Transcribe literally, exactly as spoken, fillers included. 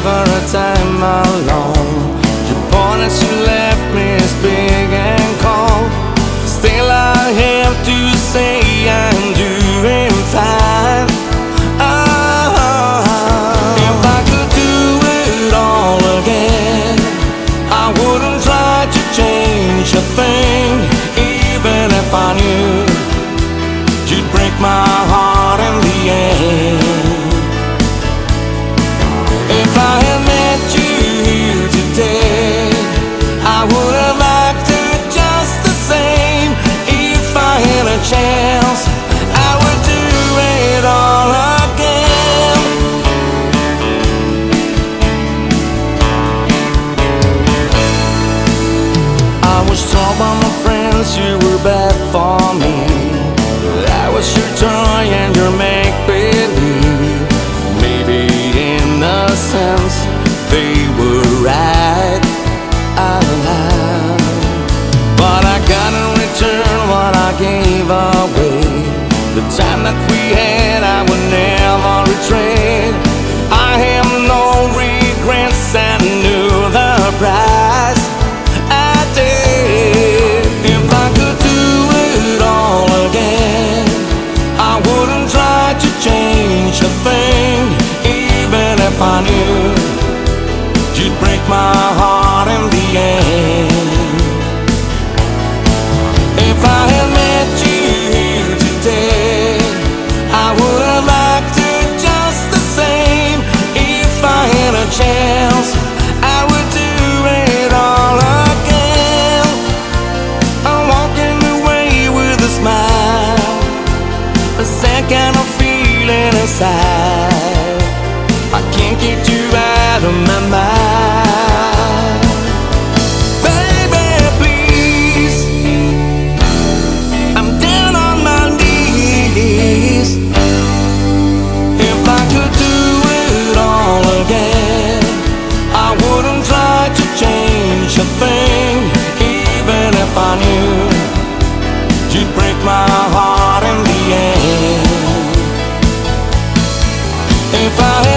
never a time alone. The point that you left me is big and cold. Still I have to say I'm doing fine. Oh, if I could do it all again, I wouldn't try to change a thing. Even if I knew you'd break my heart in the end. If I had met you here today, I would have acted just the same. If I had a chance, I would do it all again. I was told by my friends you were bad for me. I was your toy and your make-believe. Maybe in a sense they were right, out loud. But I gotta return what I gave away. The time that we had I would never retrade. I have no regrets and knew the price I did. If I could do it all again, I wouldn't try to change a thing. Even if I knew you'd break my heart in the end. If I had met you here today, I would have acted just the same. If I had a chance, I would do it all again. I'm walking away with a smile, a second of feeling inside. I can't get you out of my mind. Baby, please, I'm down on my knees. If I could do it all again, I wouldn't try to change a thing. Even if I knew you'd break my heart in the end. If I